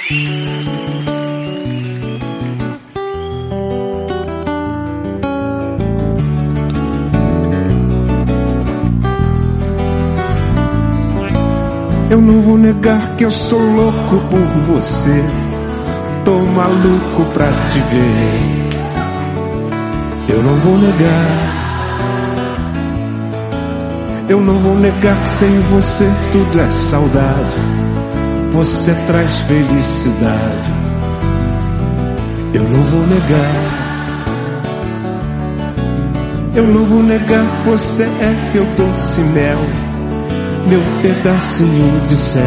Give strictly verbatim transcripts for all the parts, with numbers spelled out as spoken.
Eu não vou negar que eu sou louco por você. Tô maluco pra te ver. Eu não vou negar. Eu não vou negar que sem você tudo é saudade. Você traz felicidade. Eu não vou negar. Eu não vou negar que você é meu doce mel, meu pedacinho de céu.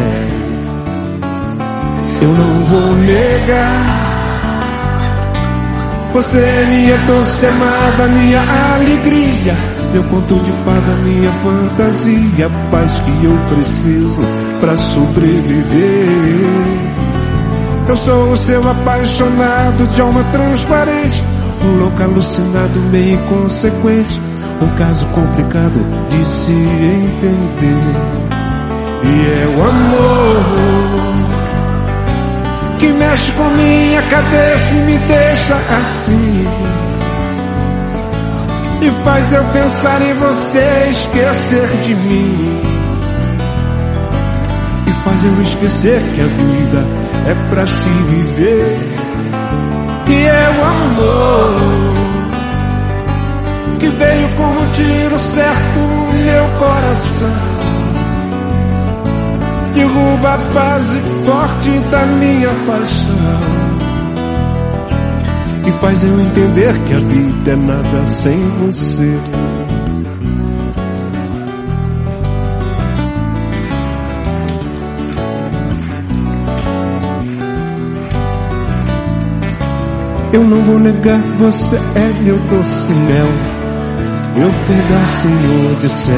Eu não vou negar. Você é minha doce amada, minha alegria, meu conto de fada, minha fantasia, a paz que eu preciso pra sobreviver. Eu sou o seu apaixonado de alma transparente, um louco alucinado, meio inconsequente, um caso complicado de se entender. E é o amor que mexe com minha cabeça e me deixa assim, e faz eu pensar em você, esquecer de mim, e faz eu esquecer que a vida é pra se viver. E é o amor que veio como um tiro certo no meu coração, derruba a base forte da minha paixão, e faz eu entender que a vida é nada sem você. Eu não vou negar, você é meu doce mel, meu pedacinho de céu.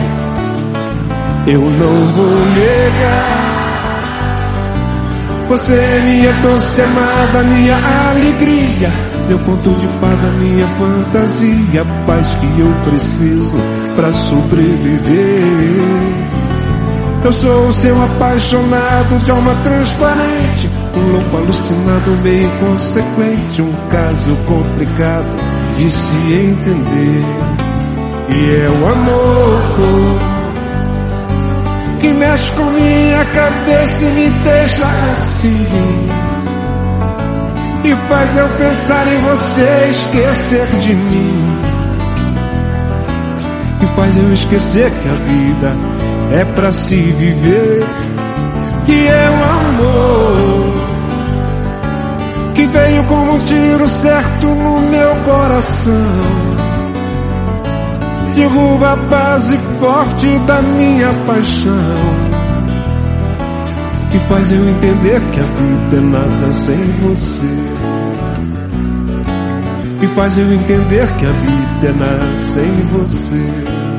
Eu não vou negar. Você é minha doce amada, minha alegria, meu conto de fada, minha fantasia, a paz que eu preciso pra sobreviver. Eu sou o seu apaixonado de alma transparente, um louco alucinado, meio inconsequente, um caso complicado de se entender. E é o amor que mexe com minha cabeça e me deixa assim, e faz eu pensar em você, esquecer de mim, e faz eu esquecer que a vida é pra se viver. E é o amor que veio como um tiro certo no meu coração, derruba a base forte da minha paixão, e faz eu entender que a vida é nada sem você, e faz eu entender que a vida é nada sem você,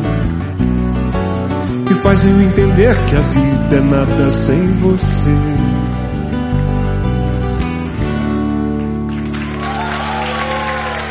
e faz eu entender que a vida é nada sem você.